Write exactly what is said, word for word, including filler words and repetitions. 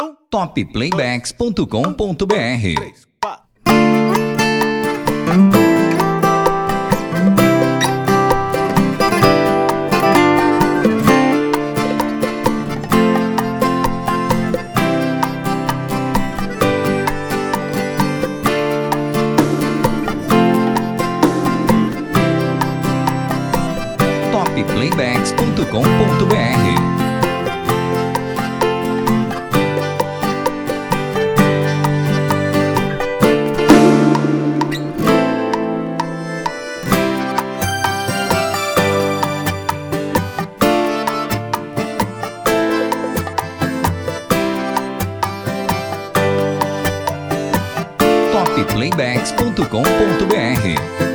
top playbacks ponto com ponto br. top playbacks ponto com ponto br. top playbacks ponto com ponto br.